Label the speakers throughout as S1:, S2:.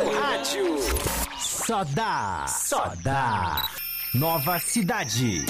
S1: seu rádio. Só dá. Nova Cidade.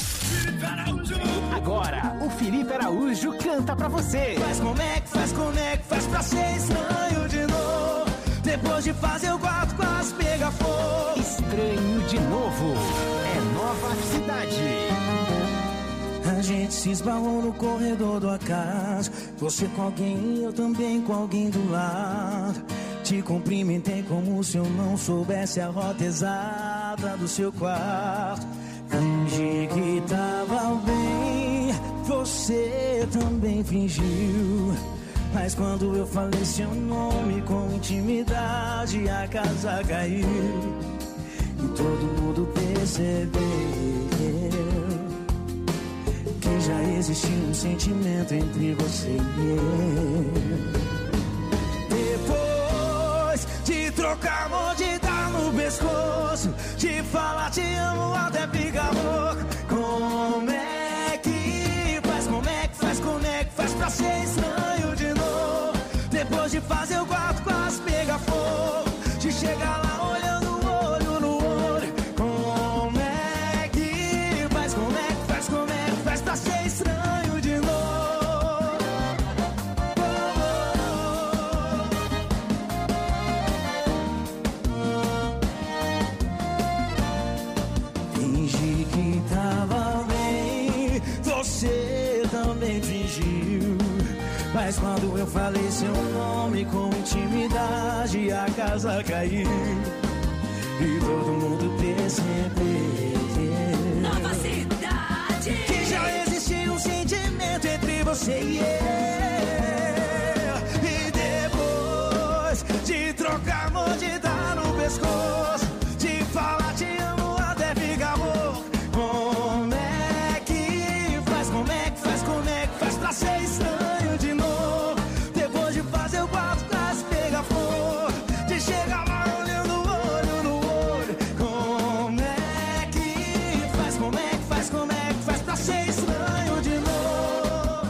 S1: Agora, o Felipe Araújo canta pra você.
S2: Faz pra ser estranho de novo. Depois de fazer o quarto quase pega fogo.
S1: Estranho de novo. É Nova Cidade.
S2: A gente se esbarrou no corredor do acaso. Você com alguém e eu também com alguém do lado. Te cumprimentei como se eu não soubesse a rota exata do seu quarto. Fingi que tava bem, você também fingiu. Mas quando eu falei seu nome com intimidade, a casa caiu. E todo mundo percebeu que já existia um sentimento entre você e eu. Depois de trocar amor, de dar no pescoço, de falar te amo até ficar louco. Como é que faz pra ser estranho de novo? Depois de fazer o quarto quase pegar fogo, de chegar lá olhando olho no olho. Como é que faz pra ser estranho de novo? Fingi que tava bem, você também fingiu. Mas quando eu falei seu nome com intimidade, a casa caiu. E todo mundo percebeu
S3: Nova Cidade.
S2: que já existia um sentimento entre você e eu. E depois de trocar amor, de dar no pescoço, de falar te amo até ficar louco. Como é que faz pra ser estranho de novo? Depois de fazer o quarto quase pegar fogo, de chegar lá olhando olho no olho. Como é que faz pra ser estranho de novo?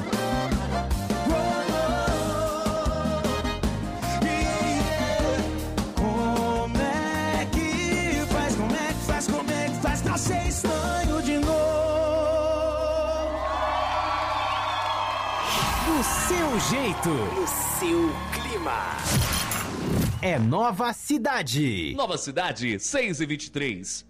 S2: Como é que faz pra ser estranho de novo?
S1: Do seu jeito, no seu clima. É Nova Cidade.
S4: Nova Cidade, 6h23.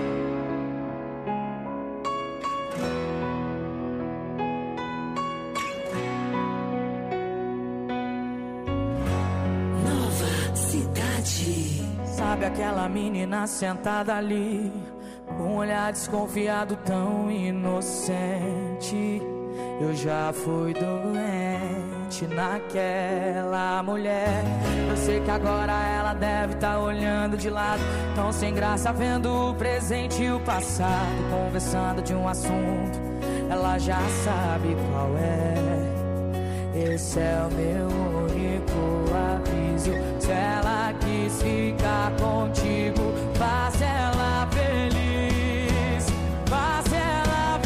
S3: Nova Cidade.
S2: Sabe aquela menina sentada ali, com um olhar desconfiado tão inocente? Eu já fui doente naquela mulher. Eu sei que agora ela deve tá olhando de lado, tão sem graça vendo o presente e o passado, conversando de um assunto, ela já sabe qual é. Esse é o meu único aviso. Se ela quis ficar contigo, faz ela feliz, faz ela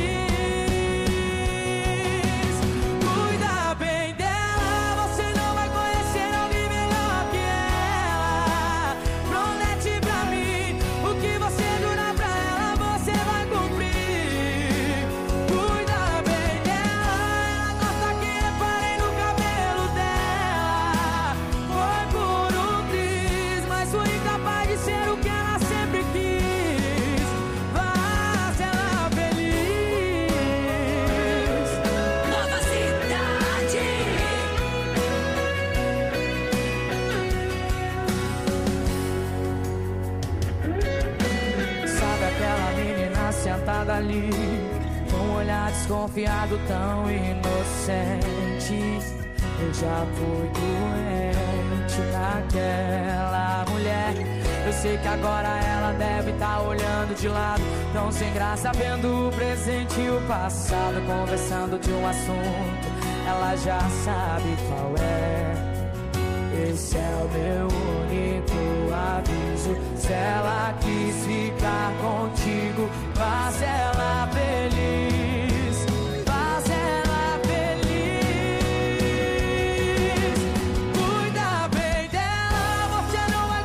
S2: feliz. Cuida bem dela, você não vai conhecer alguém melhor que ela. Promete pra mim, o que você jurar pra ela, você vai cumprir. Cuida bem dela, ela gosta que reparem no cabelo dela. Foi por um triz, mas fui incapaz de ser o que ela sempre quis. Faz ela feliz.
S3: Nova Cidade.
S2: Sabe aquela menina sentada ali, com um olhar desconfiado tão inocente? Eu já fui doente naquela mulher. Eu sei que agora ela deve tá olhando de lado, tão sem graça vendo o presente e o passado, conversando de um assunto, ela já sabe qual é. Esse é o meu único aviso. Se ela quis ficar contigo, faz ela feliz, faz ela feliz. Cuida bem dela, você não vai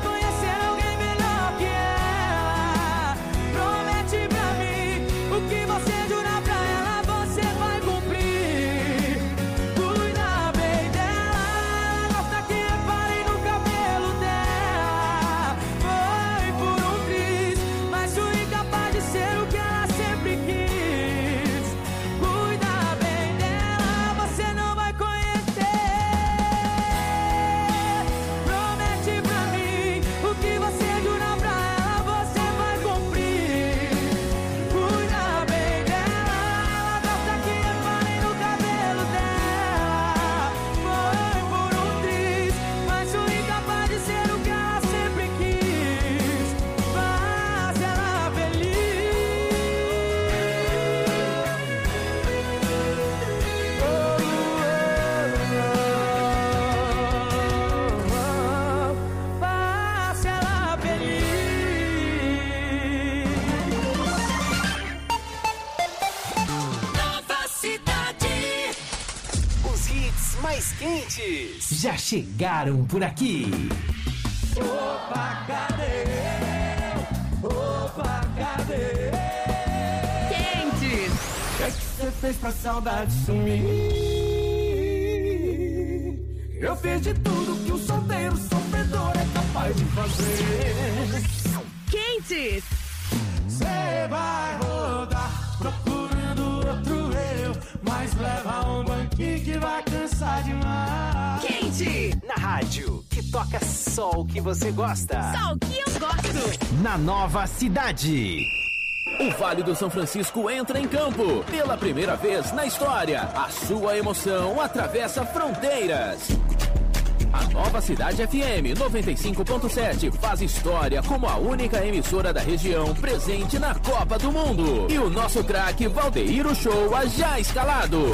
S1: Quentes já chegaram por aqui.
S2: Opa, cadê? Opa, cadê?
S3: Quentes.
S2: O que é que você fez pra saudade sumir? Eu fiz de tudo que um solteiro sofredor é capaz de fazer.
S3: Quentes.
S2: Você vai rodar procurando outro eu, mas leva um banquinho que vai cansar demais.
S3: Quente.
S1: Na rádio, que toca só o que você gosta.
S3: Só o que eu gosto.
S1: Na Nova Cidade.
S5: O Vale do São Francisco entra em campo. Pela primeira vez na história, a sua emoção atravessa fronteiras. A Nova Cidade FM 95.7 faz história como a única emissora da região presente na Copa do Mundo. E o nosso craque Valdeir Uchoa já escalado.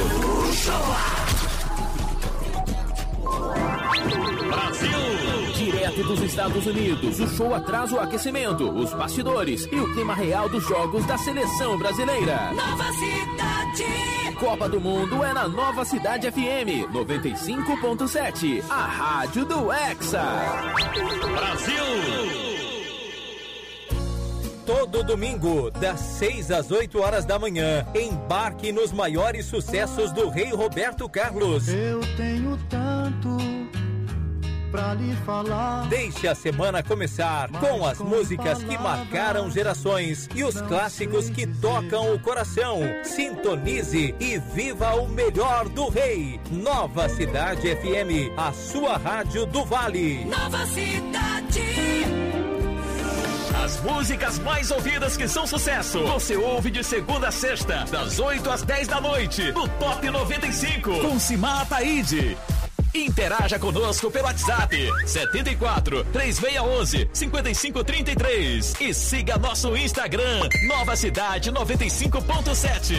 S5: Brasil! Direto dos Estados Unidos, o show traz o aquecimento, os bastidores e o clima real dos jogos da seleção brasileira.
S3: Nova Cidade.
S5: Copa do Mundo é na Nova Cidade FM 95.7, a rádio do Hexa. Brasil!
S6: Todo domingo, das 6 às 8 horas da manhã, embarque nos maiores sucessos do Rei Roberto Carlos.
S7: Eu tenho tanto pra lhe falar.
S6: Deixe a semana começar com as músicas que marcaram gerações e os clássicos que tocam o coração. Sintonize e viva o melhor do Rei. Nova Cidade FM, a sua rádio do Vale.
S3: Nova Cidade.
S5: As músicas mais ouvidas que são sucesso, você ouve de segunda a sexta, das 8 às 10 da noite, no Top 95, com Simar Ataíde. Interaja conosco pelo WhatsApp 74 3611 5533 e siga nosso Instagram Nova Cidade 95.7.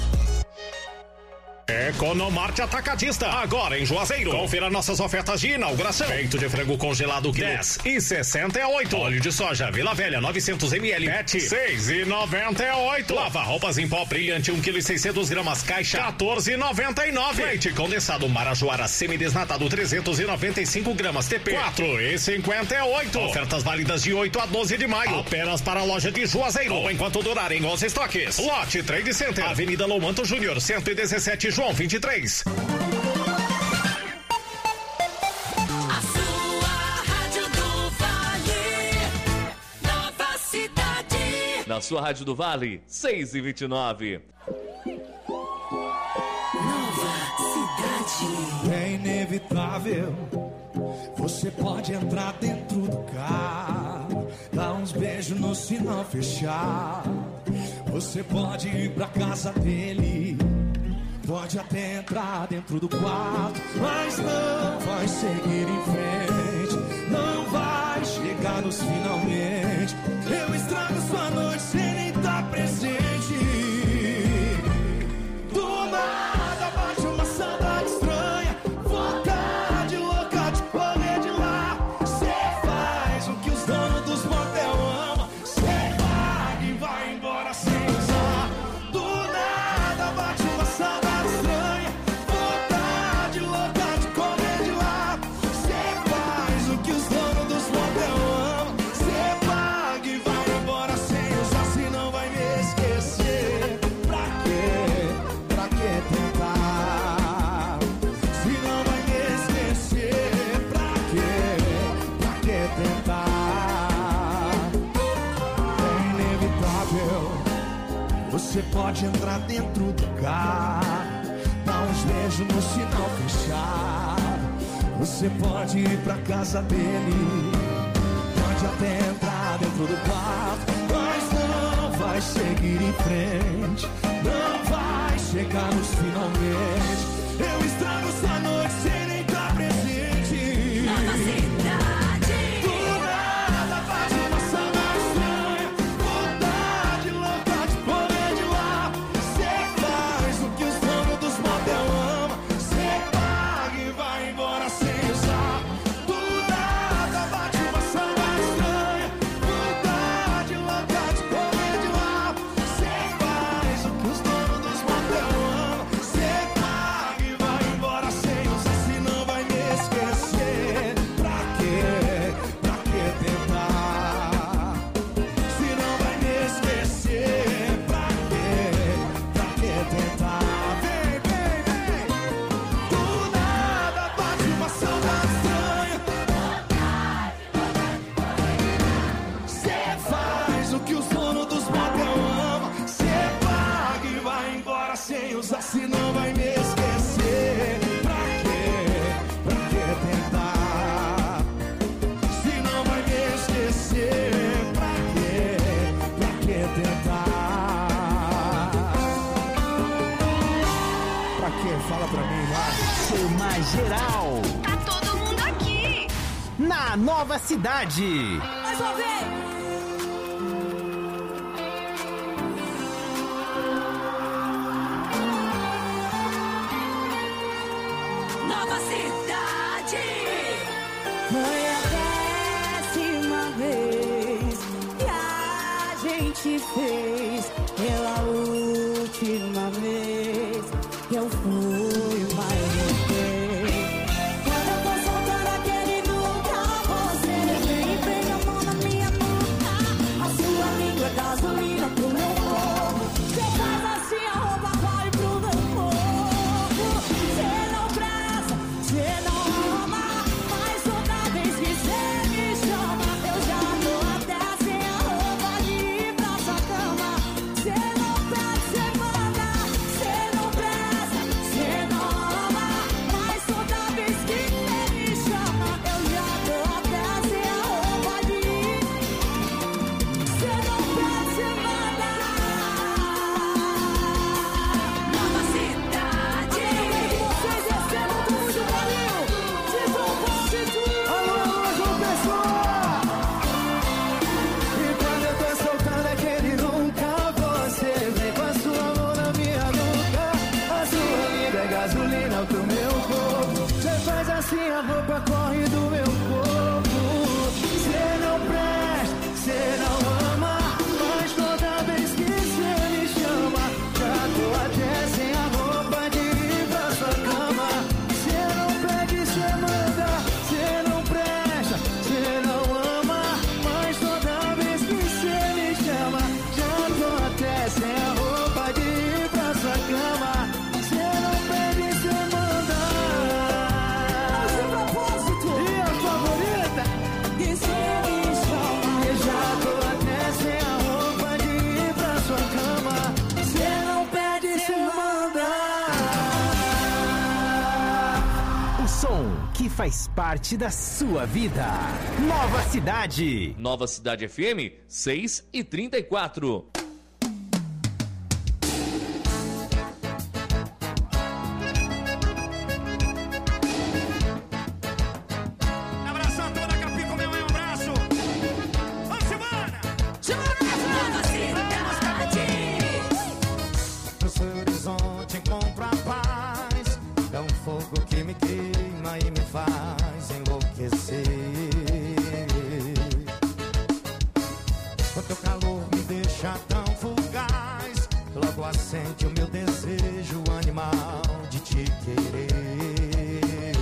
S8: Economarte Atacadista, agora em Juazeiro. Confira nossas ofertas de inauguração. Peito de frango congelado, quilo 10,68. Óleo de soja Vila Velha 900 ml, PET 6,98. Lava roupas em pó brilhante 1,6 kg, caixa 14,99. Leite condensado Marajoara semidesnatado 395 gramas, TP 4,58. Ofertas válidas de 8 a 12 de maio. Apenas para a loja de Juazeiro, ou enquanto durarem os estoques. Lote Trade Center, Avenida Lomanto Júnior 117, João 23.
S3: A sua rádio do Vale. Nova Cidade.
S4: Na sua rádio do Vale, 6h29.
S3: Nova Cidade.
S2: É inevitável. Você pode entrar dentro do carro, dar uns beijos no sinal fechar. Você pode ir pra casa dele, pode até entrar dentro do quarto, mas não vai seguir em frente, não vai chegar nos finalmente. Eu estrago sua noite sem nem estar presente. Do nada bate uma saudade estranha, vontade louca de correr de lá. Cê faz o que os donos dos motel amam, cê paga e vai embora sem usar. Do nada bate uma saudade estranha, vontade louca de correr de lá. Cê faz o que os donos dos motel amam, cê paga e vai embora sem usar. Se não vai me esquecer, pra quê? Pra que tentar? Se não vai me esquecer, pra quê? Pra que tentar? É inevitável. Você pode entrar dentro do carro, dar uns beijos no sinal fechado. Você pode ir pra casa dele, pode até entrar dentro do quarto, mas não vai seguir em frente, não vai chegar nos finalmente. Eu estrago sua noite sem nem estar presente.
S3: Nova Cidade.
S2: Do nada bate uma saudade estranha, vontade louca de correr de lá. Cê faz o que os donos dos motel amam, cê paga e vai embora sem usar. Do nada bate uma saudade estranha, vontade louca de correr de lá. Cê faz o que os donos dos motel amam, cê paga e vai embora sem usar. Se
S1: geral.
S3: Tá todo mundo aqui.
S1: Na Nova Cidade.
S3: Mais uma vez. Nova Cidade.
S2: Foi a 10ª vez que a gente fez. Pela última vez que eu fui mais você. Quando eu tô soltando aquele nunca, você vem e pega a mão na minha nuca. A sua língua é gasolina pro meu corpo. Você faz assim, a roupa corre pro meu corpo. Você não presta, você não ama, mas toda vez que você me chama, eu já tô até sem a roupa de ir pra sua cama. Você não pede, você manda, você não presta, você não ama, mas toda vez que você me chama, eu já tô até sem a roupa de ir. Você não pede, você manda.
S3: Nova Cidade.
S2: Vocês recebam muito carinho. Vocês vão constituir.
S7: Alô, João Pessoa! E quando eu tô soltando aquele nunca, você vem com a sua mão na minha nuca. A sua língua é gasolina pro meu corpo. Você faz assim, a roupa corre do meu corpo. Você não presta, você não ama, mas toda vez que você me chama, já tô até sem a roupa de ir pra sua cama. Você não pede, você manda, você não presta, você não ama, mas toda vez que você me chama, já tô até sem a roupa de ir pra sua cama. Você não pede, você manda.
S2: De propósito.
S7: E a favorita?
S2: E você me chama.
S7: Eu já tô até sem a roupa de ir pra sua cama. Você não pede, você manda.
S1: O som que faz parte da sua vida. Nova Cidade.
S4: Nova Cidade FM 6h34.
S8: Abração toda a Capim, comeu um abraço. Vamos embora.
S3: Nova Cidade.
S7: No seu horizonte encontro a paz. É um fogo que me queima e me faz enlouquecer. O teu calor me deixa tão fugaz. Logo acende o meu desejo animal de te querer.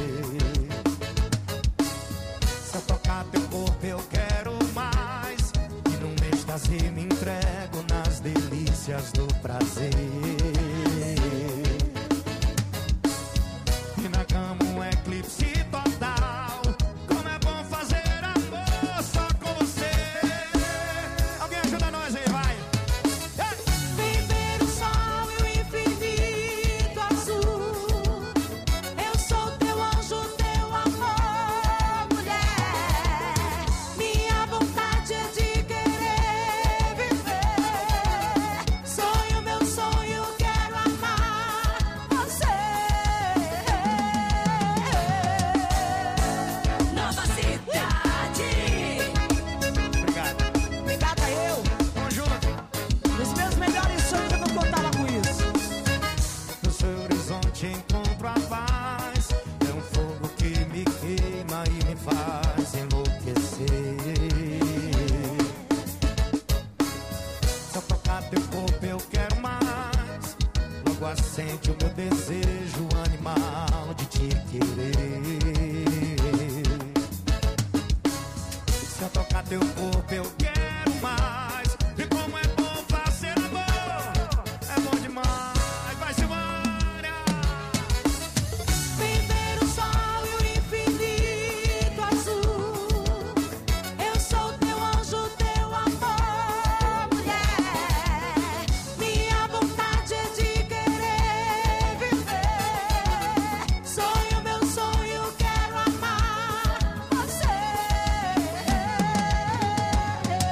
S7: Se eu tocar teu corpo eu quero mais. E num êxtase me entrego nas delícias do prazer. E na cama um eclipse total. Como é bom fazer amor só com você. Alguém ajuda nós aí, vai.
S2: Viver o sol e o infinito azul. Eu sou teu anjo, teu amor, mulher. Minha vontade é de querer viver. Sonho, meu sonho, quero amar você.
S3: Nova Cidade.
S7: Obrigado.
S2: Obrigada eu.
S7: Tamo junto.
S2: Nos meus melhores sonhos eu não contava com isso.
S7: No seu horizonte encontro a paz. É um fogo que me queima e me faz enlouquecer. Se eu tocar teu corpo eu quero mais. Logo acende o meu desejo animal de te querer. Se eu tocar teu corpo eu quero mais. E como é bom fazer amor. É bom demais. Vai se embora.
S2: Viver o sol e o infinito azul. Eu sou teu anjo, teu amor, mulher. Minha vontade é de querer viver. Sonho, meu sonho, quero amar você.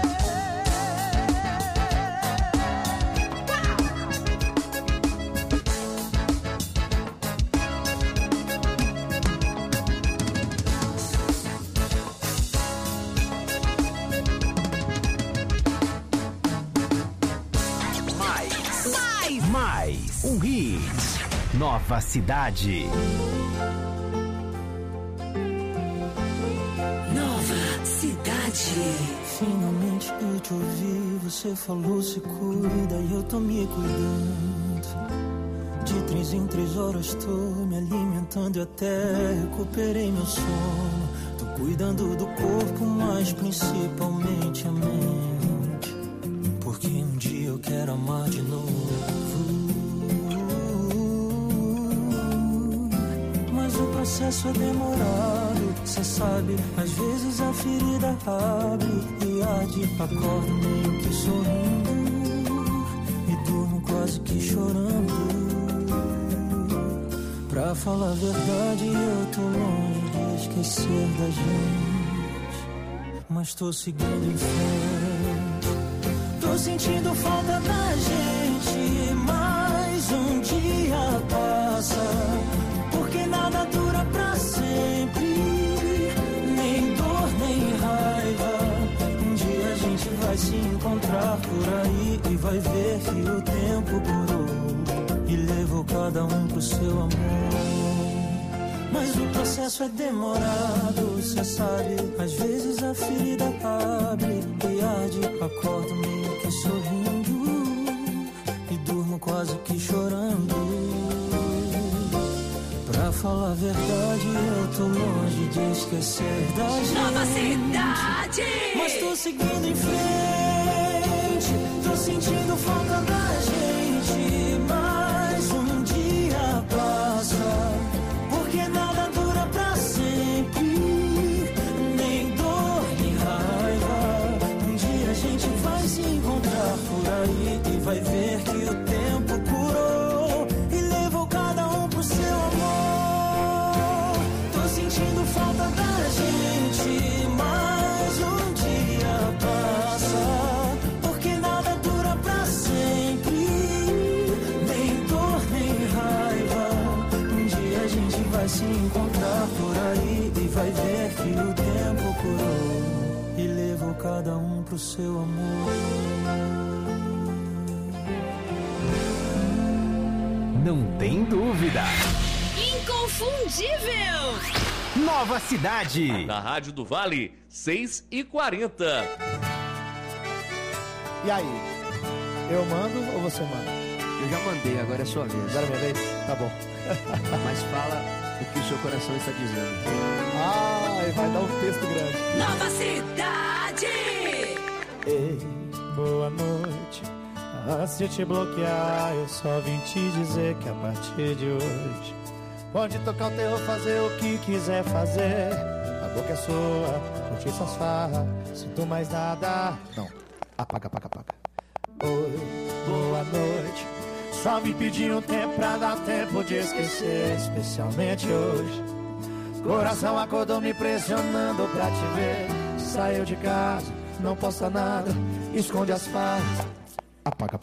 S1: um hit. Nova Cidade.
S3: Nova Cidade.
S2: Finalmente eu te ouvi, você falou se cuida e eu tô me cuidando. De 3 em 3 horas tô me alimentando e até recuperei meu sono. Tô cuidando do corpo, mas principalmente a mente, porque um dia eu quero amar de novo. Mas o processo é demorado, cê sabe. Às vezes a ferida abre e arde. Acordo meio que sorrindo e durmo quase que chorando. Pra falar a verdade, eu tô longe de esquecer da gente, mas tô seguindo em frente. Tô sentindo falta da gente, mas um dia passa, porque nada dura pra sempre, nem dor, nem raiva. Um dia a gente vai se encontrar por aí e vai ver que o tempo curou e levou cada um pro seu amor. Mas o processo é demorado, cê sabe. Às vezes a ferida abre e arde. Acordo meio que sorrindo e durmo quase que chorando. Pra falar a verdade, eu tô longe de esquecer da gente.
S3: Nova Cidade.
S2: Mas tô seguindo em frente, tô sentindo falta da gente. Mas um dia passa, porque nada dura pra sempre, nem dor, nem raiva. Um dia a gente vai se encontrar por aí e vai ver que o tempo curou e levou cada um pro seu amor. Tô sentindo falta da gente, mas um dia passa, porque nada dura pra sempre, nem dor, nem raiva. Um dia a gente vai se encontrar por aí e vai ver que o tempo curou e levou cada um pro seu amor.
S1: Não tem dúvida.
S3: Inconfundível.
S1: Nova Cidade.
S4: Na Rádio do Vale, 6h40.
S7: E aí? Eu mando ou você manda?
S9: Eu já mandei, agora é sua vez.
S7: Agora é minha vez? Tá bom.
S9: Mas fala o que o seu coração está dizendo.
S7: Ai, vai dar um texto grande.
S3: Nova Cidade.
S2: Ei, boa noite. Antes de te bloquear, eu só vim te dizer que a partir de hoje pode tocar o terror, fazer o que quiser fazer. A boca é sua, curtir suas farras, sinto mais nada. Não, apaga. Oi, boa noite. Só me pedi um tempo pra dar tempo de esquecer, especialmente hoje. Coração acordou me pressionando pra te ver. Saiu de casa, não posta nada, esconde as farras. Apaga.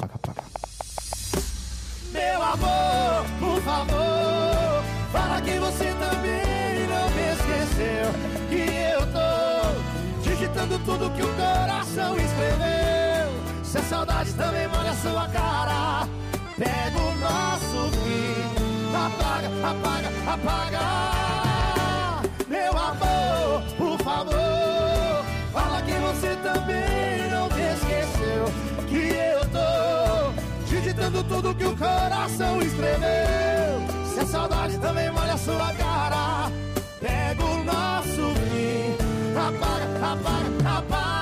S2: Meu amor, por favor, fala que você também não me esqueceu. Que eu tô digitando tudo que o coração escreveu. Se a saudade também molha sua cara, pega o nosso fim, apaga. Meu amor, por favor, fala que você também não me esqueceu. Que eu tô digitando tudo que o coração escreveu. Se a saudade também molha sua cara, pega o nosso fim, apaga.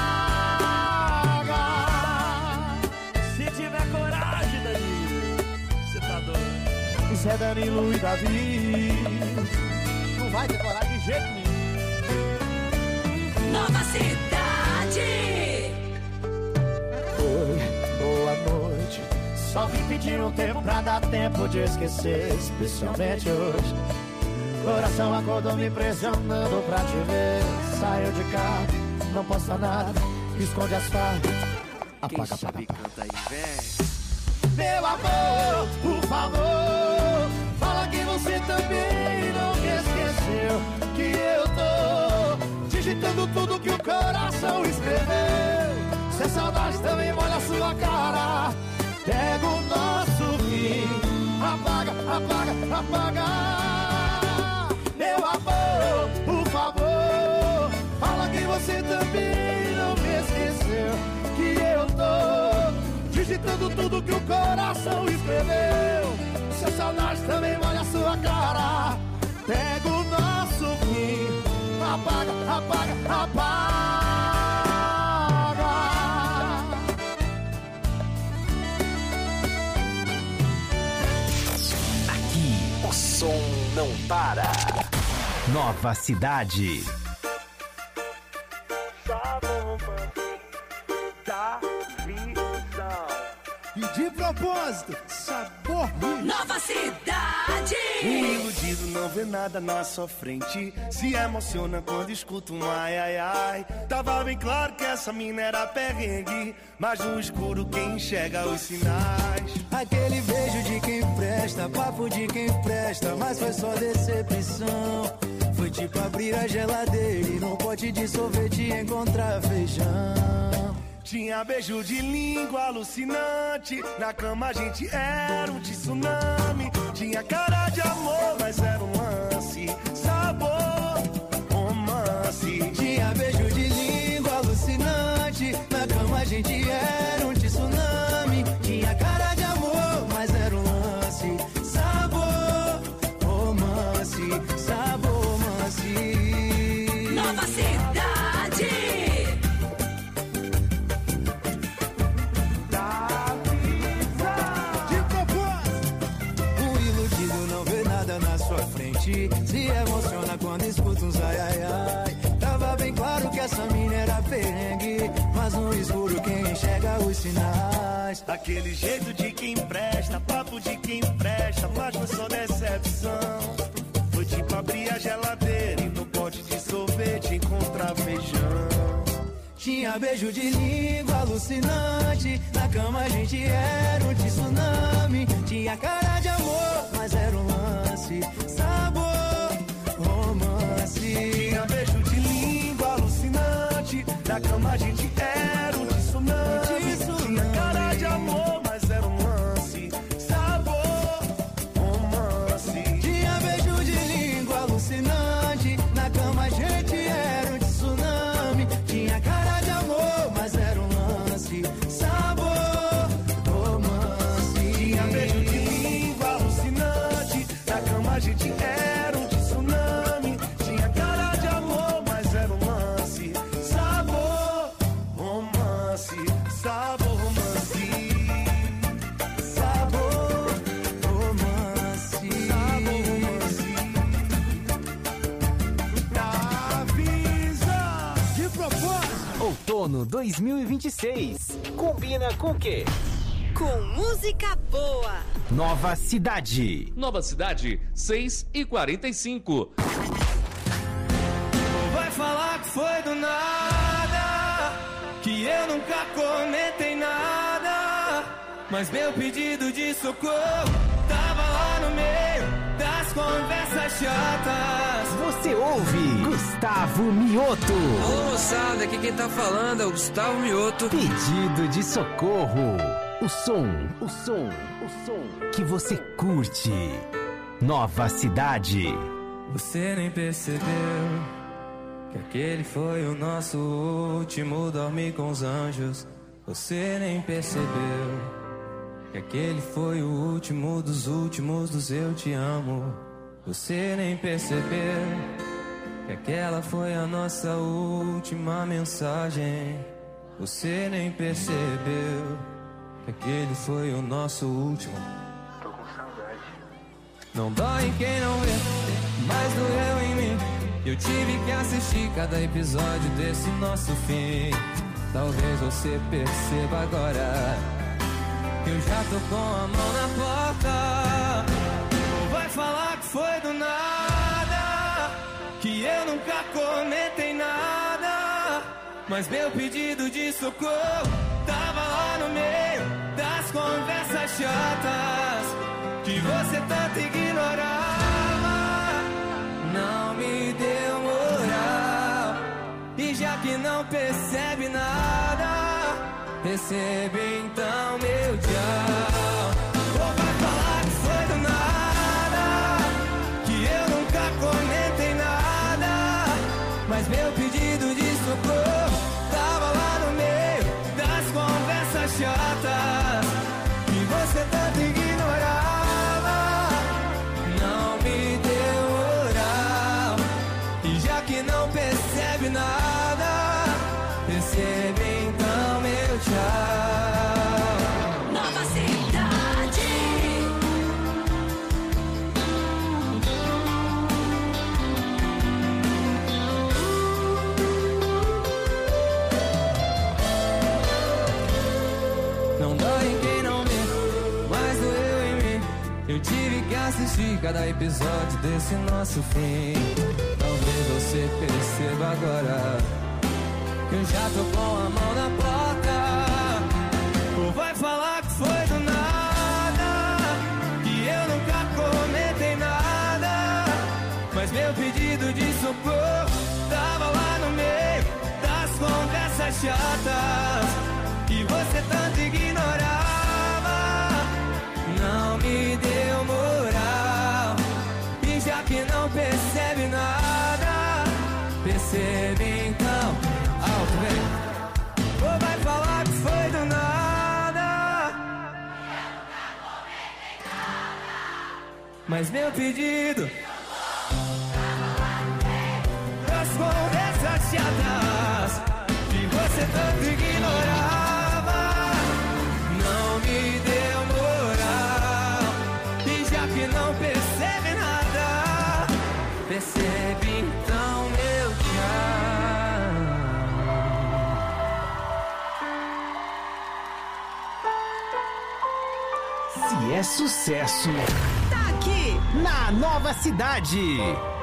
S2: Se tiver coragem, Danilo, você tá doido. Isso é Danilo e Davi. Não vai ter coragem de jeito nenhum.
S3: Nova Cidade.
S2: Oi, boa noite. Só vim pedir um tempo pra dar tempo de esquecer, especialmente hoje. Coração acordou me pressionando pra te ver. Saiu de casa, não posta nada, esconde as farras.
S9: Quem sabe canta aí, vem.
S2: Meu amor, por favor, fala que você também não me esqueceu. Que eu tô digitando tudo que o coração escreveu. Se a saudade também molha a sua cara, pega o nosso fim,
S7: apagar. Meu amor, por favor, fala que você também não me esqueceu. Que eu tô digitando tudo que o coração escreveu. Seu saudade também molha a sua cara. Pega o nosso fim, apaga, apaga, apaga.
S1: Aqui o som não para. Nova Cidade.
S7: E de propósito, sabor ruim.
S3: Nova Cidade.
S10: Um iludido não vê nada na sua frente, se emociona quando escuta um ai, ai, ai. Tava bem claro que essa mina era perrengue, mas no escuro quem enxerga os sinais.
S7: Aquele beijo de quem presta, papo de quem presta, mas foi só decepção. Foi tipo abrir a geladeira e num pote de sorvete encontrar feijão.
S10: Tinha beijo de língua alucinante, na cama a gente era um tsunami. Tinha cara de amor, mas era um lance, sabor, romance.
S7: Tinha beijo de língua alucinante, na cama a gente era um tsunami. Tinha cara de amor, mas era um lance, sabor, romance, sabor, romance.
S3: Nova Cidade.
S7: Se emociona quando escuta uns ai, ai, ai. Tava bem claro que essa mina era perrengue, mas no escuro quem enxerga os sinais.
S10: Aquele jeito de quem presta, papo de quem presta, mas foi só decepção. Foi tipo abrir a geladeira e no pote de sorvete encontrar feijão.
S7: Tinha beijo de língua alucinante, na cama a gente era um tsunami. Tinha cara de amor, mas era um lance, sabor, romance.
S10: Tinha beijo de língua alucinante, na cama a gente era um tsunami. Tinha cara de amor, mas era um lance, sabor, romance.
S7: Tinha beijo de língua alucinante, na cama a gente era um tsunami. Tinha cara de amor, mas era um lance, sabor, romance.
S10: Tinha beijo de língua alucinante, na cama a gente era um tsunami. Tinha cara de amor, mas era um lance, sabor, romance, sabor, romance.
S7: Sabor, romance, sabor, romance.
S10: Avisa!
S7: De propósito.
S1: Outono 2026. Combina com o quê?
S3: Com música boa.
S1: Nova Cidade.
S4: Nova Cidade, 6h45.
S7: Vai falar que foi do nada, que eu nunca comentei nada, mas meu pedido de socorro tava lá no meio das conversas chatas.
S1: Você ouve Gustavo Mioto.
S11: Alô, moçada, aqui quem tá falando é o Gustavo Mioto.
S1: Pedido de socorro. O som que você curte. Nova Cidade.
S2: Você nem percebeu que aquele foi o nosso último dormir com os anjos. Você nem percebeu que aquele foi o último dos eu te amo. Você nem percebeu que aquela foi a nossa última mensagem. Você nem percebeu que aquele foi o nosso último. Tô com saudade. Não dói em quem não vê, mas doeu em mim. Eu tive que assistir cada episódio desse nosso fim. Talvez você perceba agora que eu já tô com a mão na porta. Vai falar que foi do nada, que eu nunca comentei nada, mas meu pedido de socorro tava lá no meio das conversas chatas que você tanto ignorava. Não me deu moral, e já que não percebe nada, recebe então meu tchau. Ou vai falar que foi do nada,
S11: assistir cada episódio desse nosso fim. Talvez você perceba agora que eu já tô com a mão na porta.
S10: Ou vai falar que foi do nada, que eu nunca comentei nada, mas meu pedido de socorro tava lá no meio das conversas chatas que você tanto ignorava. Não me deu moral, e já que não percebe nada, percebe então. Alto, vem. Ou vai falar que foi do nada, mas meu pedido das conversas chatas que você tanto ignorava não me deu moral, e já que não percebe nada, percebe então meu tchau.
S1: Se é sucesso, tá aqui na Nova Cidade.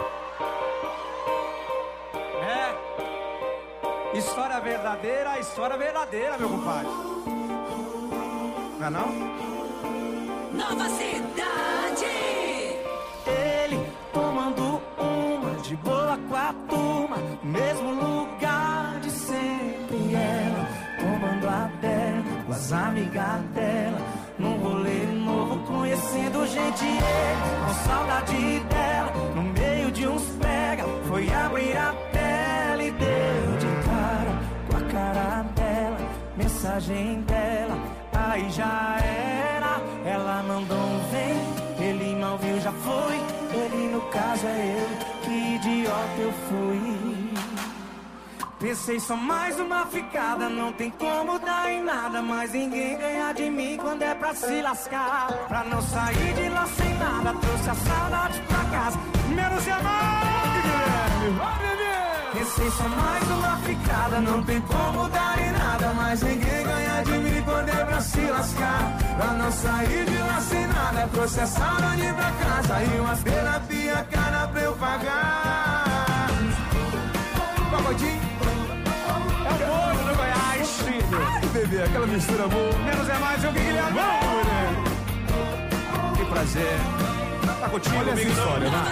S12: História verdadeira, meu compadre. Não é não?
S3: Nova Cidade.
S10: Ele tomando uma de boa com a turma, mesmo lugar de sempre. Ela tomando a dela com as amigas dela, num rolê novo, conhecendo gente. Ele com saudade dela, no meio de uns pega, foi abrir a tela e deu de cara com a cara dela, mensagem dela, aí já era. Ela mandou um vem, ele mal viu, já foi. Ele no caso é eu, que idiota eu fui. Pensei só mais uma ficada, não tem como dar em nada, mas ninguém ganha de mim quando é pra se lascar. Pra não sair de lá sem nada, trouxe a saudade pra casa, menos e amar, Guilherme. Pensei só mais uma ficada, não tem como dar em nada, mas ninguém ganha de mim quando é pra se lascar. Pra não sair de lá sem nada, trouxe a saudade pra casa e uma terapia cara pra eu pagar.
S12: Pagodinho é o bolo do Goiás, filho. Ai, bebê, aquela mistura boa. Menos é mais, eu Guilherme. Vamos, mulher. Que prazer. Tá contigo, olha essa história, vai.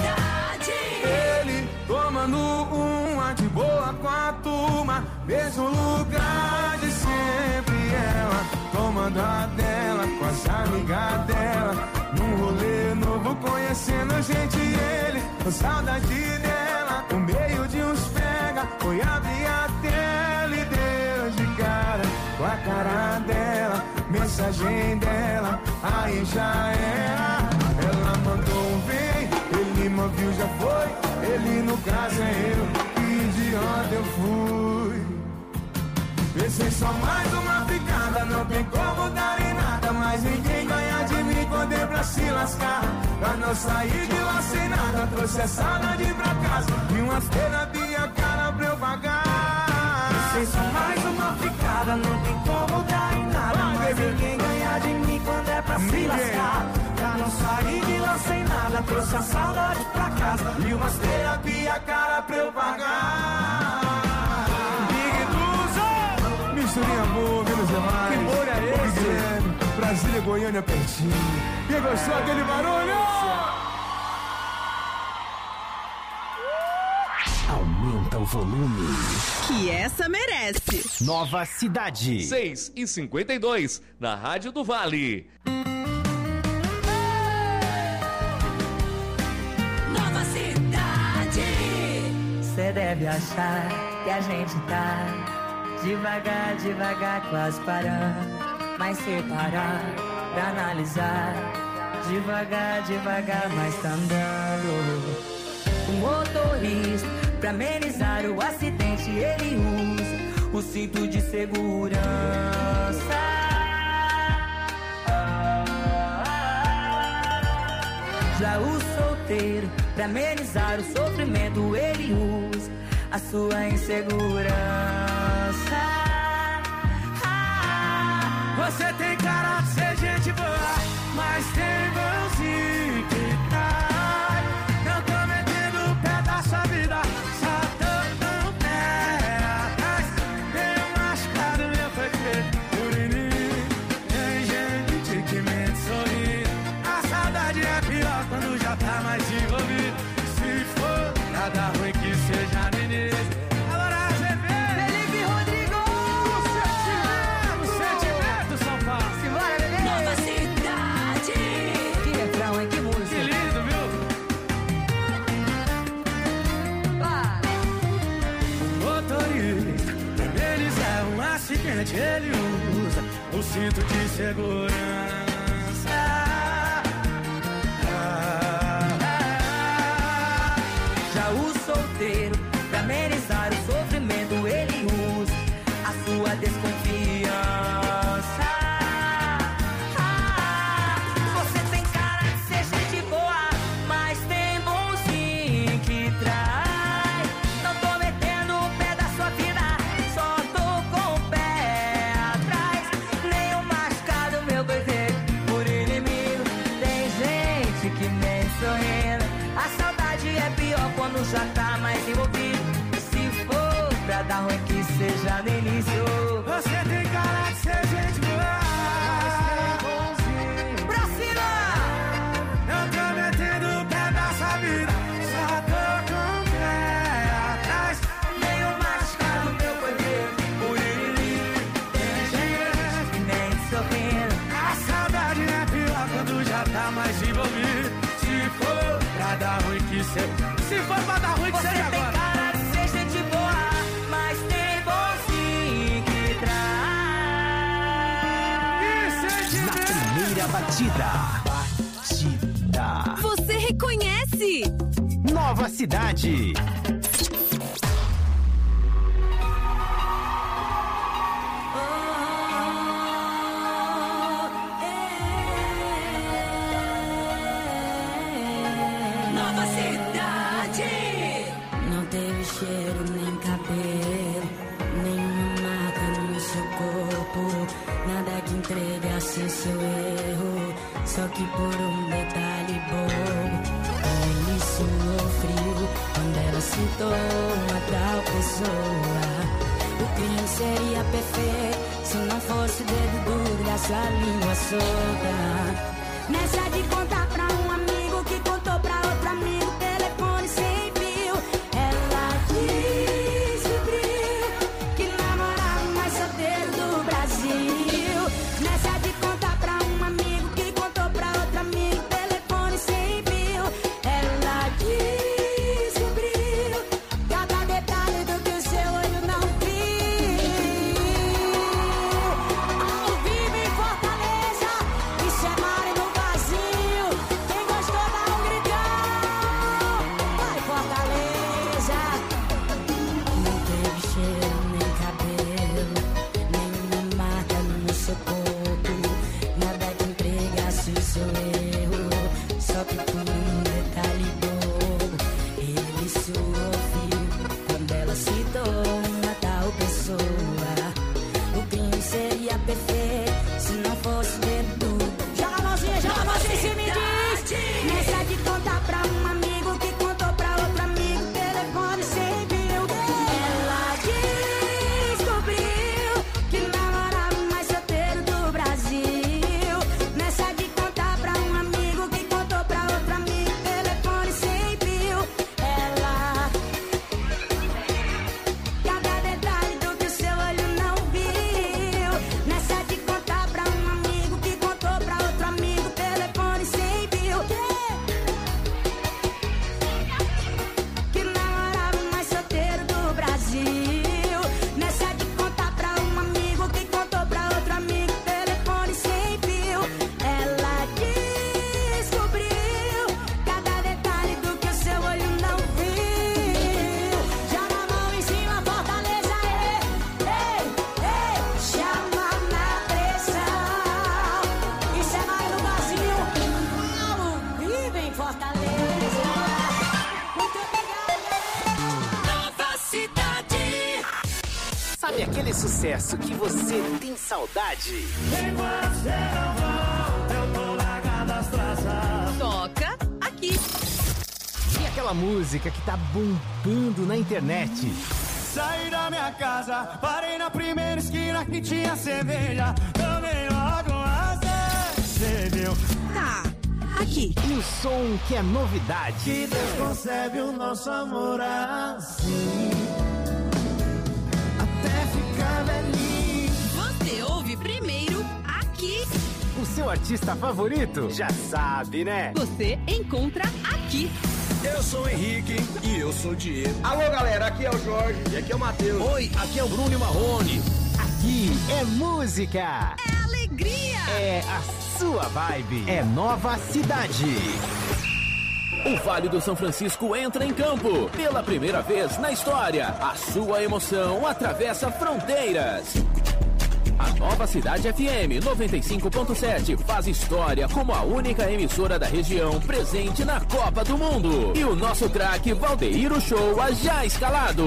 S10: Ele tomando uma de boa com a turma, mesmo lugar de sempre. Ela tomando a dela com as amigas dela, num rolê novo, conhecendo gente. Ele com saudade dela, no meio de uns pega, foi abrir a tela e deu de cara com a cara dela, mensagem dela, aí já era. Ela mandou um vem, ele não viu, já foi. Ele no caso é eu, que idiota eu fui. Pensei só mais uma ficada, não tem como dar em nada, mas ninguém ganha de mim quando é pra se lascar. Pra não sair de lá sem nada, trouxe a saudade pra casa e umas terapia cara pra eu pagar. Pensei só mais uma ficada, não tem como dar em nada, mas ninguém ganha de mim quando é pra se lascar. Pra não sair de lá sem nada, trouxe a saudade pra casa e umas terapia cara pra eu pagar. Big Duza,
S12: Misturinha boa, menos demais.
S10: Que molho é esse?
S12: Guilherme, Brasília, Goiânia, pertinho. Quem gostou daquele barulho?
S1: Aumenta o volume,
S3: Que essa merece.
S1: Nova Cidade.
S4: 6h52, na Rádio do Vale.
S3: Nova Cidade.
S2: Cê deve achar que a gente tá devagar, devagar, quase parando. Mas se parar pra analisar, devagar, devagar, mas tá andando. O motorista, pra amenizar o acidente, ele usa o cinto de segurança. Já o solteiro, pra amenizar o sofrimento, ele usa a sua insegurança.
S10: Você tem cara de ser gente boa, mas tem vãozinho que gente ele usa o cinto de segurança.
S2: Já o solteiro, pra amenizar o sofrimento, ele usa a sua desconfiança. Você tem cara de ser gente boa, mas tem bonzinho que traz. Não tô metendo o pé da sua vida, só tô com o pé atrás. Nenhum machucado, meu coiseiro, por inimigo. Tem gente que nem sorrindo. A saudade é pior quando já tá mais envolvido. Se for pra dar ruim, que seja no início.
S10: Você tem cara de ser gente boa,
S2: pra cima!
S10: não tô metendo o pé da sua vida, só tô com o pé atrás.
S2: Nenhum machucado, meu poder, por inimigo. Tem gente que nem sorrindo.
S10: A saudade é pior quando já tá mais envolvido. Se for pra dar ruim, que seja. Se for pra dar ruim, que
S2: Você
S10: seja
S2: tem
S10: agora.
S2: cara de ser gente boa, mas tem bonzinho que traz.
S1: Na primeira batida.
S3: Você reconhece?
S1: Nova Cidade.
S3: Nova Cidade.
S13: Não teve cheiro nem cabelo, nenhuma marca no seu corpo, nada que entregasse seu erro, só que por um detalhe bobo. Ele suou frio quando ela citou uma tal pessoa. O crime seria perfeito se não fosse o dedo duro da sua língua solta. Nessa de contar pra um amigo que contou pra outro amigo, telefone sem fio. Ela descobriu que namorava o mais solteiro do Brasil. Nessa de contar pra um amigo que contou pra outro amigo, telefone sem fio. Ela descobriu cada detalhe do que o seu olho não viu. Ao vivo em Fortaleza, isso é mar no vazio. Quem gostou dá um gritão. Vai Fortaleza. Não teve cheiro nem cabelo, nenhuma marca no seu corpo, nada que entregasse o seu erro, só que por um detalhe bobo. Ele suou frio quando ela citou uma tal pessoa. O crime seria perfeito se não fosse dedo. Joga a mãozinha se me diz. Nessa de contar pra um amigo que contou pra outro amigo, telefone sem fio. Ela descobriu que namorava o mais solteiro do Brasil. Nessa de contar pra um amigo que contou pra outro amigo, telefone sem fio. Ela cada detalhe do que o seu olho não viu. Nessa de contar pra um amigo que contou pra outro amigo, telefone sem fio. Que namorava o mais solteiro do Brasil. Nessa de contar pra um amigo que contou pra outro amigo, telefone sem fio. Ela descobriu cada detalhe do que o seu olho não viu. Joga a mão em cima, Fortaleza, ei, chama na pressão. Isso é mais no Brasil, ao vivo em Fortaleza. Muito obrigada.
S3: Nova Cidade.
S1: Sabe aquele sucesso que você tem saudade?
S10: Enquanto você não volta, eu tô largando as traças.
S3: Toca aqui.
S1: E aquela música que tá bombando na internet?
S10: Saí da minha casa, parei na primeira esquina que tinha cerveja. Tomei logo uma cerveja.
S3: Tá aqui.
S1: E o som que é novidade?
S10: Que Deus concebe o nosso amor assim, até ficar velhinho.
S3: Você ouve primeiro aqui.
S1: O seu artista favorito? Já sabe, né?
S3: Você encontra aqui.
S12: Eu sou o Henrique e eu sou o Diego.
S9: Alô, galera, aqui é o Jorge e aqui é o Matheus.
S12: Oi, aqui é o Bruno e Marrone.
S1: Aqui É música.
S3: É alegria.
S1: É a sua vibe. É Nova Cidade.
S14: O Vale do São Francisco entra em campo. Pela primeira vez na história, a sua emoção atravessa fronteiras. A Nova Cidade FM 95.7 faz história como a única emissora da região presente na Copa do Mundo. E o nosso craque Valdeir Uchoa já escalado.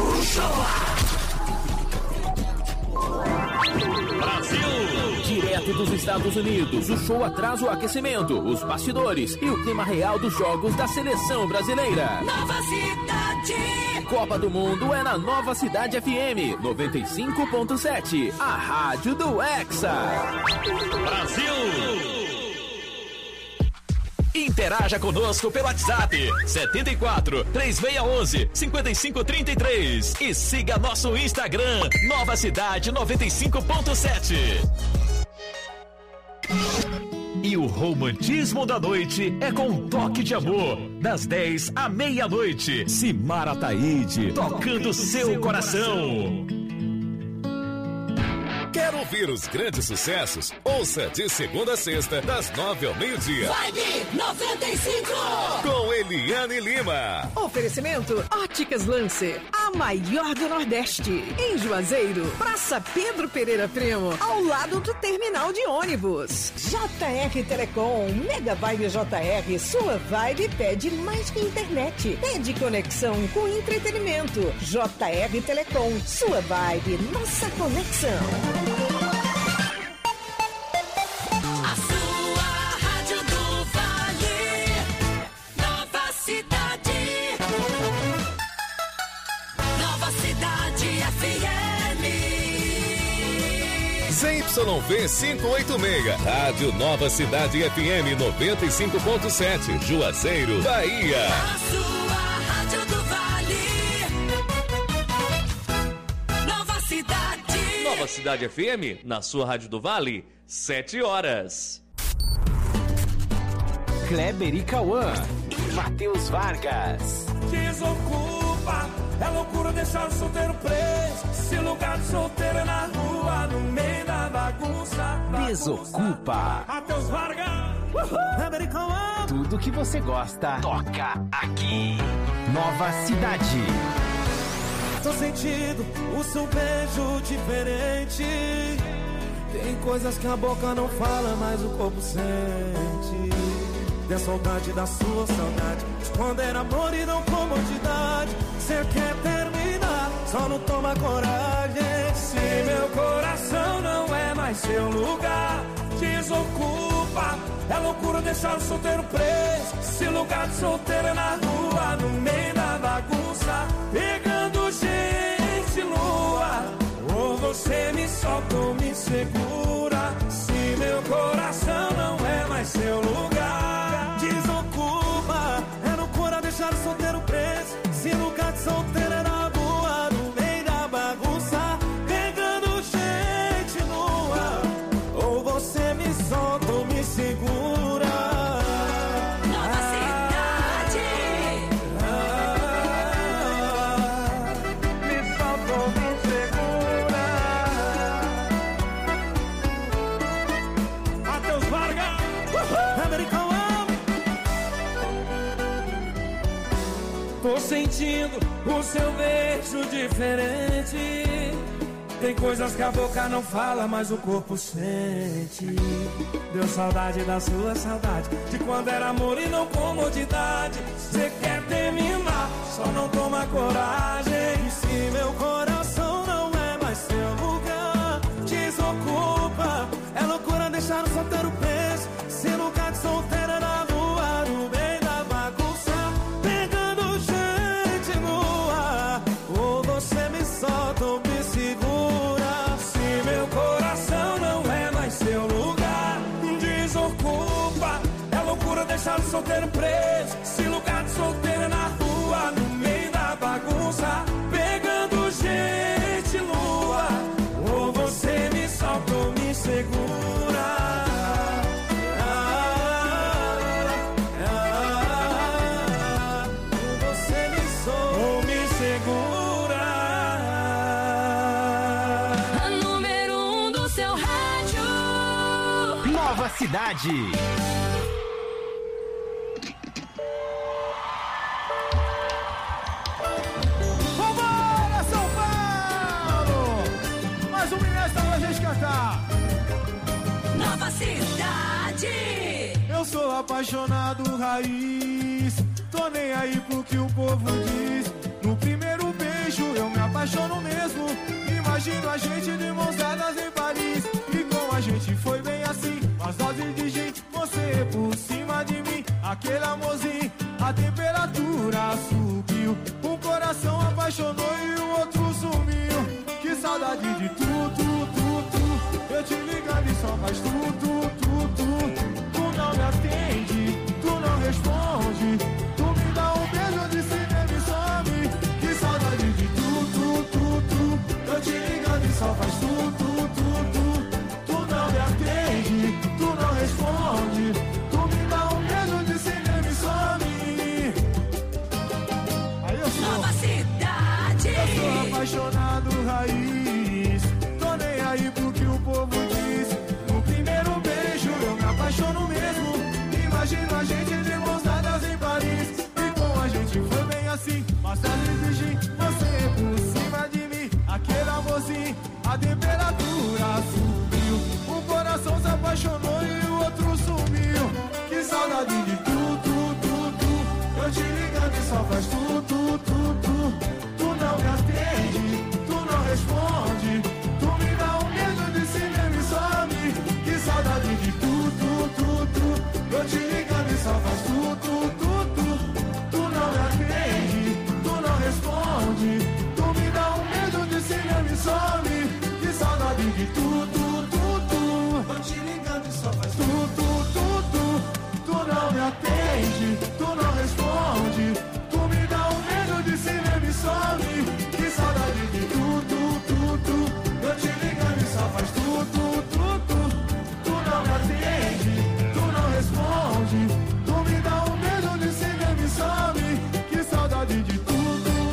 S14: Brasil! Direto dos Estados Unidos, o show traz o aquecimento, os bastidores e o clima real dos jogos da seleção brasileira.
S3: Nova Cidade.
S14: Copa do Mundo é na Nova Cidade FM 95.7, a rádio do Hexa. Brasil! Interaja conosco pelo WhatsApp 74 3611 5533 e siga nosso Instagram Nova Cidade 95.7. E o romantismo da noite é com um toque de amor, das 10 à meia-noite. Simara Taide, tocando seu coração.
S15: Quer ouvir os grandes sucessos? Ouça de segunda a sexta, das 9 ao meio-dia.
S3: Vibe 95.
S15: Com Eliane Lima.
S16: Oferecimento Óticas Lancer, a maior do Nordeste. Em Juazeiro, Praça Pedro Pereira Primo, ao lado do terminal de ônibus. JR Telecom, Mega Vibe JR, sua vibe pede mais que internet. Pede conexão com entretenimento. JR Telecom, sua vibe, nossa conexão.
S3: A sua rádio do Vale, Nova Cidade. Nova Cidade FM.
S15: ZYV 586, Rádio Nova Cidade FM 95.7, Juazeiro, Bahia.
S3: A sua rádio do Vale, Nova Cidade.
S4: Nova Cidade FM, na sua Rádio do Vale, 7 horas.
S1: Kleber e Cauã. Matheus Vargas.
S10: Desocupa, é loucura deixar o solteiro preso. Se lugar de solteiro é na rua, no meio da bagunça.
S1: Desocupa.
S10: Matheus Vargas.
S1: Tudo que você gosta, toca aqui. Nova Cidade.
S10: Tô sentindo o seu beijo diferente. Tem coisas que a boca não fala, mas o corpo sente. Tem saudade da sua saudade, de quando era amor e não comodidade. Cê quer terminar, só não toma coragem. Se meu coração não é mais seu lugar, desocupa. É loucura deixar o solteiro preso. Se lugar de solteiro é na rua, no meio da bagunça, pegando gente lua. Ou você me solta ou me segura. Se meu coração não é mais seu lugar, desocupa. É loucura deixar o solteiro preso. Se lugar de solteiro é na rua, no meio da bagunça, pegando gente nua. Ou você me solta ou me segura.
S3: Nova Cidade.
S10: Me solta ou me segura. Matheus Vargas. Americano. Tô sentindo o seu beijo diferente. Tem coisas que a boca não fala, mas o corpo sente. Deu saudade da sua saudade, de quando era amor e não comodidade. Cê quer terminar, só não toma coragem. E se meu coração não é mais seu lugar, desocupa. É loucura deixar o solteiro preso. Se lugar de solteiro é na rua, no meio da bagunça, pegando gente nua. Ou você me solta ou me segura. Se meu coração não é mais seu lugar, desocupa. É loucura deixar o solteiro preso. Se lugar de solteiro é na rua, no meio da bagunça, pegando gente lua. Ou você me solta ou me segura. Você me solta ou me segura.
S3: A número 1
S1: Nova Cidade.
S7: Vambora, São Paulo! Mais um inédito pra gente cantar.
S3: Nova Cidade.
S7: Eu sou apaixonado raiz, tô nem aí pro que o povo diz. No primeiro beijo eu me apaixono mesmo. Imagino a gente de mãos dadas em Paris. E com a gente foi bem assim, as doses de gin, você por cima de mim. Aquele amorzinho, a temperatura subiu. Um coração apaixonou e o outro sumiu. Que saudade de tu. Eu te ligando e só faz tu. Tu não me atende, tu não responde. Tu me dá um beijo de cinema e some. Que saudade de tu. Eu te ligando e só faz tu. Tu não me atende, tu não responde. Tu me dá um beijo de cinema e some. Aí eu sou
S3: Nova Cidade.
S7: Eu sou apaixonado raiz, tô nem aí pro que o povo diz. No primeiro beijo eu me apaixono mesmo. Imagino a gente de mãos dadas em Paris. E com a gente foi bem assim, mas tá dirigir você por cima de mim. Aquele amorzinho, a temperatura subiu. Um coração se apaixonou e o outro sumiu. Que saudade de tu. Eu te ligando e só faz tu. Tu não me atende, tu não responde. Tu me dá um beijo de cinema e some. Que saudade de tu. Eu te ligando e só faz tu. Tu não me atende, tu não responde. Tu me dá um beijo de cinema e some. Que saudade de tu. Eu te ligando e só faz tu. Tu não me atende, tu não responde. Tu me dá um beijo de cinema e some. Que saudade de tu. Eu te ligando e só faz tu. Tu não me atende, tu não responde. Tu me dá um beijo de cinema e some. Que saudade de tu.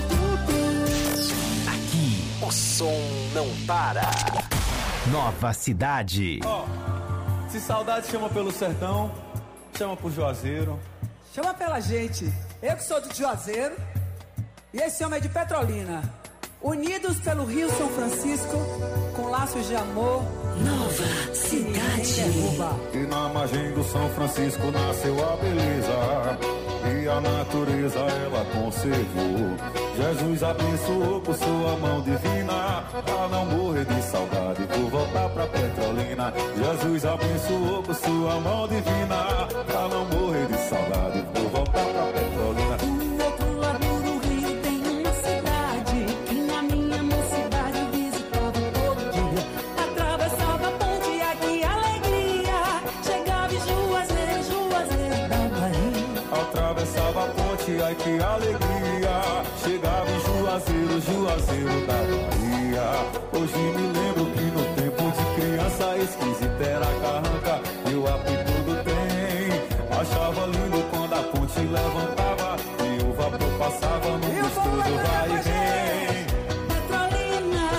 S1: Aqui, o som não para. Nova Cidade.
S12: Se saudade chama pelo sertão, chama pro Juazeiro.
S17: Chama pela gente. Eu que sou do Juazeiro e esse homem é de Petrolina. Unidos pelo Rio São Francisco, com laços de amor.
S3: Nova Cidade.
S18: E na margem do São Francisco nasceu a beleza, e a natureza ela conservou. Jesus abençoou por sua mão divina, pra não morrer de saudade por voltar pra Petrolina. Jesus abençoou por sua mão divina, pra não morrer de saudade por voltar pra Petrolina.
S13: Do outro lado do rio tem uma cidade que na minha mocidade visitava todo dia. Atravessava a ponte, ai que alegria. Chegava em Juazeiro da Bahia.
S18: Atravessava a ponte, ai que alegria. Chegava em Juazeiro da Bahia. Hoje me lembro que no tempo de criança esquisita era carranca e o apito do trem. Achava lindo quando a ponte levantava e o vapor passava no gostoso vai e vem.
S13: Petrolina,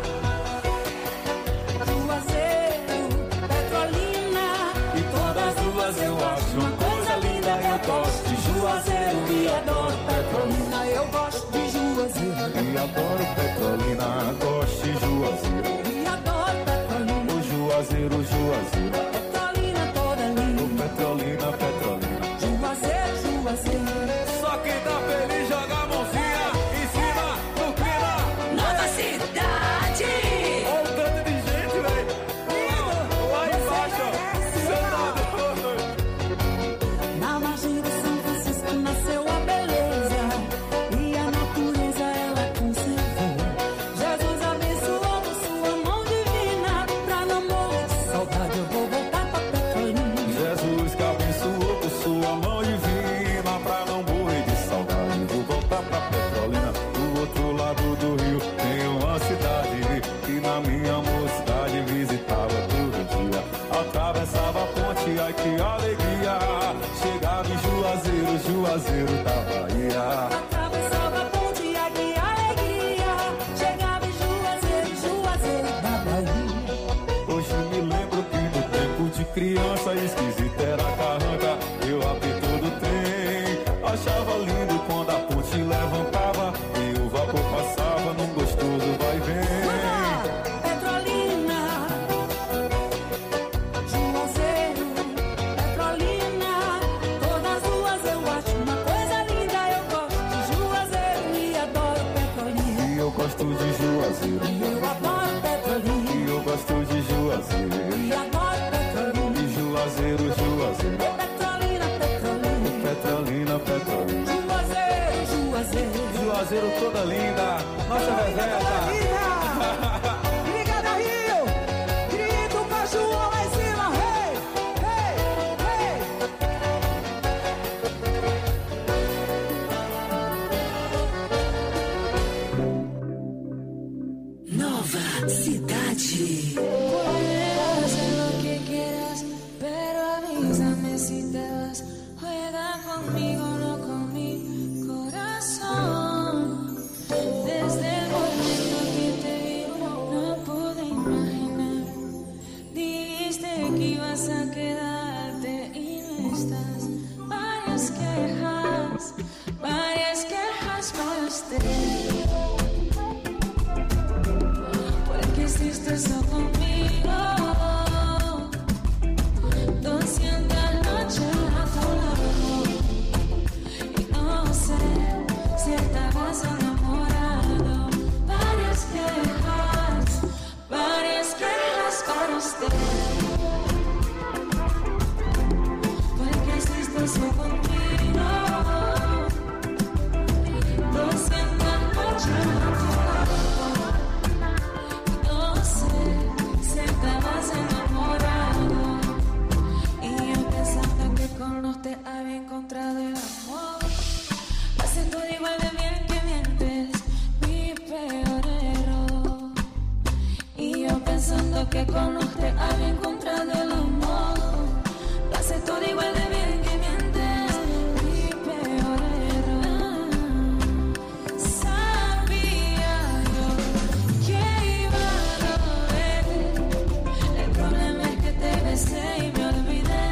S13: Juazeiro, Petrolina.
S18: E todas duas eu acho uma coisa linda. Eu gosto de Juazeiro e adoro Petrolina.
S13: Eu gosto de Juazeiro
S18: e adoro Petrolina. Gosto de Juazeiro
S13: e adoro Petrolina.
S18: O Juazeiro.
S13: Petrolina toda linda.
S18: Petrolina.
S13: Juazeiro.
S12: Só quem tá feliz joga a mãozinha em cima do clima.
S3: Nova Cidade.
S12: Olha o tanto de gente, velho. Lá embaixo, ó.
S13: Na margem do São Francisco nasceu a beleza, e a natureza ela conservou. Jesus abençoou por sua mão divina, pra não morrer de saudade eu vou voltar pra Petrolina.
S18: Jesus que abençoou por sua mão divina, pra não morrer de saudade vou voltar pra Petrolina. Do outro lado do rio tem uma cidade que na minha mocidade visitava todo dia. Atravessava a ponte, ai que alegria. Chegava em Juazeiro da Bahia.
S13: Atravessava a ponte, ai que alegria. Chegava em Juazeiro da Bahia.
S18: Hoje me lembro que no tempo de criança esquisita era carranca, eu apito do trem. Achava lindo quando a ponte levantava e o vapor passava num gostoso vai e vem.
S7: Petrolina, Juazeiro, Petrolina, todas duas eu acho uma coisa linda. Eu gosto de Juazeiro e adoro Petrolina.
S18: E eu gosto de Juazeiro.
S7: E eu adoro Petrolina.
S18: E eu gosto de Juazeiro.
S7: E adoro Petrolina.
S18: E Juazeiro, Juazeiro.
S7: Petrolina, Petrolina.
S18: Petrolina, Petrolina.
S7: Juazeiro, Juazeiro.
S12: Juazeiro toda linda, nossa Vezeta.
S7: Liga Rio, grita o cachorro lá em cima, hey, hey, hey.
S3: Nova Cidade.
S2: Puedes hacer lo que quieras, pero avísame si te vas. Juega conmigo, no con mi corazón. Desde el momento que te vi, no pude imaginar. Dijiste que ibas a quedarte y no estás. Varias quejas para usted. Porque hiciste eso conmigo. 200 noches a tu lado. Y no sé si estabas enamorado. Varias quejas para usted. Porque hiciste eso conmigo. 200 noches a tu lado. No sé si estabas enamorado. Y yo pensando que con usted había encontrado el amor. Hace todo igual de bien que mientes, mi peor error. Y yo pensando que con usted había encontrado el amor. Hace todo igual de bien que mientes, mi peor error. Sabía yo que iba a doler. El problema es que te besé y me olvidé.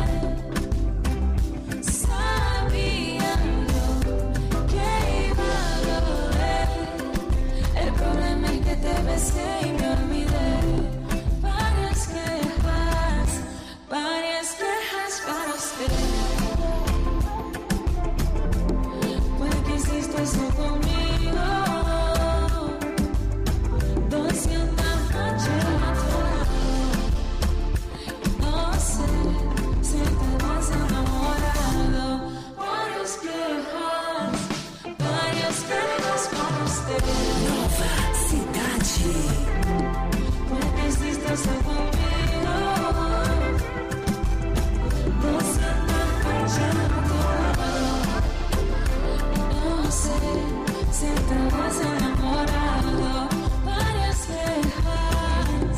S2: Sabía yo que iba a doler. El problema es que te besé y me olvidé. Varias quejas para usted. Porque hiciste eso conmigo. 200 noches a tu lado. No sé si estabas enamorado. Varias quejas para usted.
S3: Nova Cidade.
S2: Porque hiciste eso conmigo. 200 noches a tu lado. No sé si estabas enamorado. Varias quejas.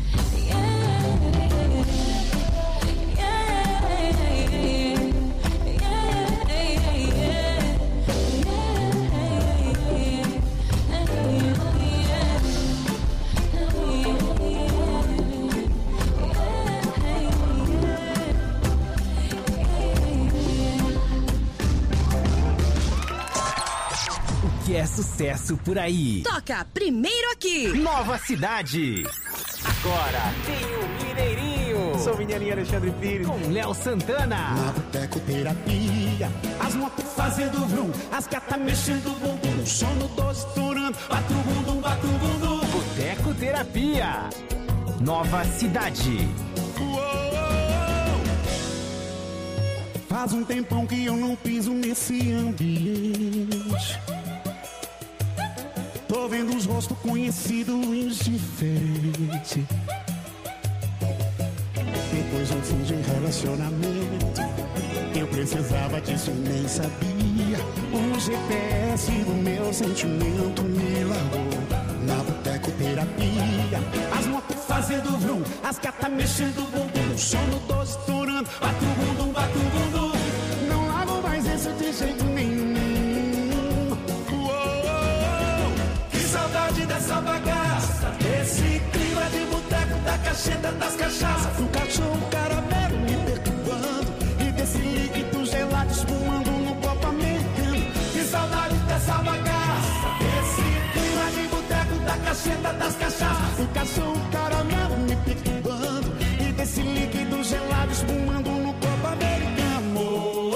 S1: Que é sucesso por aí.
S16: Toca primeiro aqui.
S1: Nova Cidade. Agora tem o Mineirinho.
S12: Sou o Mineirinho Alexandre Pires.
S1: Com Léo Santana.
S10: Na botecoterapia, as motos fazendo vrum, as gatas mexendo o bumbum, sono 12 estourando, bate o bumbum, bate o bumbum.
S1: Botecoterapia. Nova Cidade.
S10: Faz um tempão que eu não piso nesse ambiente. Tô vendo os rostos conhecidos diferentes. Depois de um fim de relacionamento, eu precisava disso e nem sabia. O GPS do meu sentimento me largou. Na botecoterapia, as motos fazendo vrum, as gatas mexendo o bumbum, sono 12 estourando, bate o bumbum, bate o bumbum. Não largo mais isso de jeito nenhum. Que saudade dessa bagaça, esse clima de boteco, da cacheta, das cachaças, do cachorro caramelo
S7: cacheta das cachaças. O cachorro caramelo me perturbando e desse líquido gelado espumando no copo americano.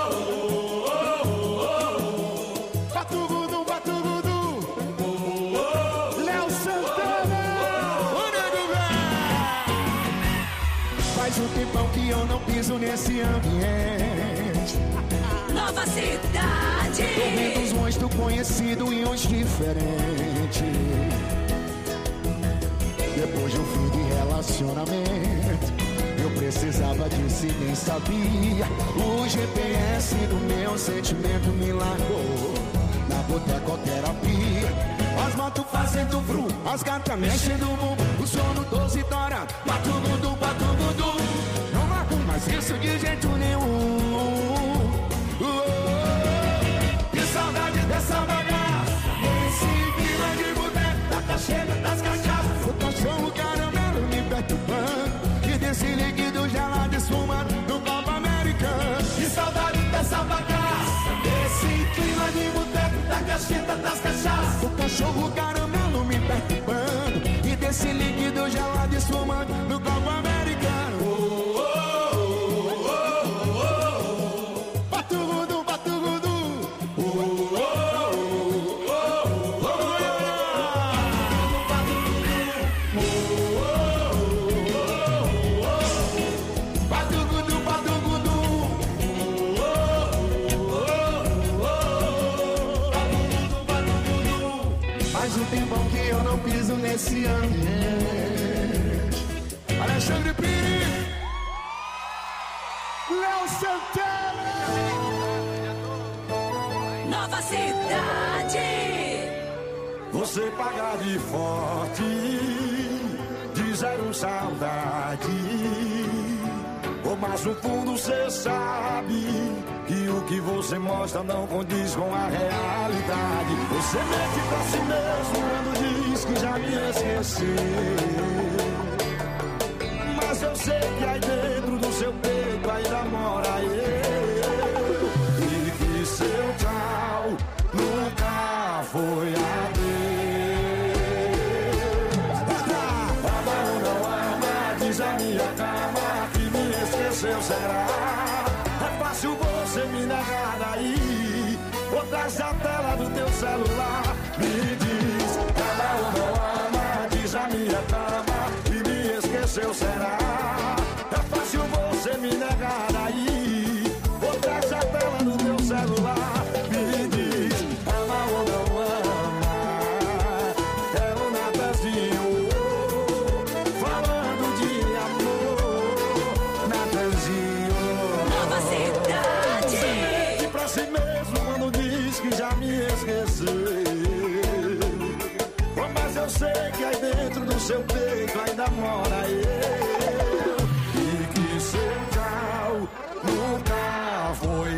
S7: Batugudu, batugudu. Léo Santana. O nego velho. Faz um tempão que eu não piso nesse ambiente.
S3: Nova cidade.
S7: Tô vendo uns monstros conhecidos e uns diferentes. Depois de um fim de relacionamento, eu precisava disso e nem sabia. O GPS do meu sentimento me largou na botecoterapia. As motos fazendo vrum, as gatas mexendo o bumbum, o sono 12 horas, batugudu, batugudu. Não marco mais isso de jeito nenhum. Que saudade dessa bagaça, esse clima de boteco, da cacheira, das cachaças. O cachorro caramelo me perturbando e desse líquido gelado esfumando no copo americano. Que saudade dessa bagaça, desse clima de boteco, da cacheira, das cachaças. O cachorro caramelo me perturbando e desse líquido gelado esfumando no copo americano. Nesse ambiente, Alexandre Pires, Léo Santana.
S3: Nova cidade.
S10: Você paga de forte, de zero saudade. Oh, mas no fundo cê sabe que o que você mostra não condiz com a realidade. Você mente pra si mesmo quando diz que já me esqueceu. Mas eu sei que aí dentro do seu peito ainda mora eu. E que seu tchau nunca foi adeus. Ama ou não ama, diz a minha cama que me esqueceu, será? É fácil você me negar daí, ou traz a tela do teu celular. Me diz, ama ou não ama, diz a minha cama que me esqueceu, será? É fácil você me negar daí, ou traz a tela do teu celular. Me diz, ama ou não ama, é o Natanzinho falando de amor. Natanzinho.
S3: Nova cidade.
S10: Você mente pra si mesmo quando diz que já me esqueceu. Mas eu sei que aí dentro do seu peito ainda mora eu. E que seu tchau nunca foi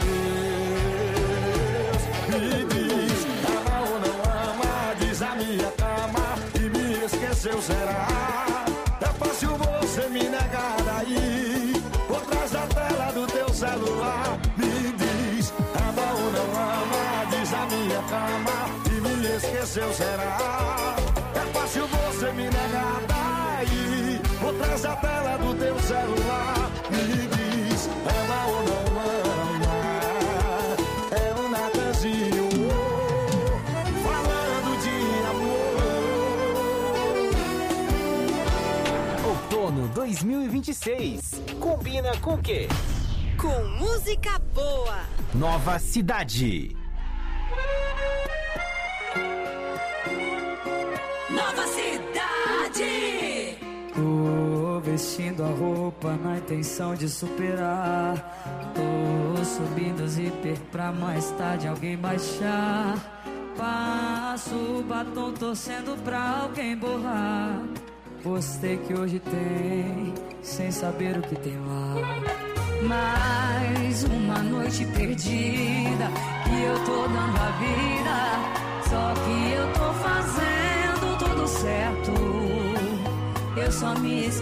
S10: adeus. Me diz, ama ou não ama, diz a minha cama e me esqueceu, será? É fácil você me negar daí, por trás da tela do teu celular. Me diz, ama ou não ama, diz a minha cama e me esqueceu, será? É fácil você me negar daí, por trás da tela do teu celular. Me diz, ama ou não ama, é o Natanzinho falando de
S1: amor. Outono 2026. Combina com o quê?
S16: Com música boa.
S1: Nova cidade.
S3: Nova cidade.
S2: Tô vestindo a roupa na intenção de superar. Tô subindo o zíper pra mais tarde alguém baixar. Passo o batom torcendo pra alguém borrar. Postei que hoje tem, sem saber o que tem lá. Mais uma noite perdida e eu tô dando a vida. Só que eu tô fazendo tudo certo. Eu só me esqueci.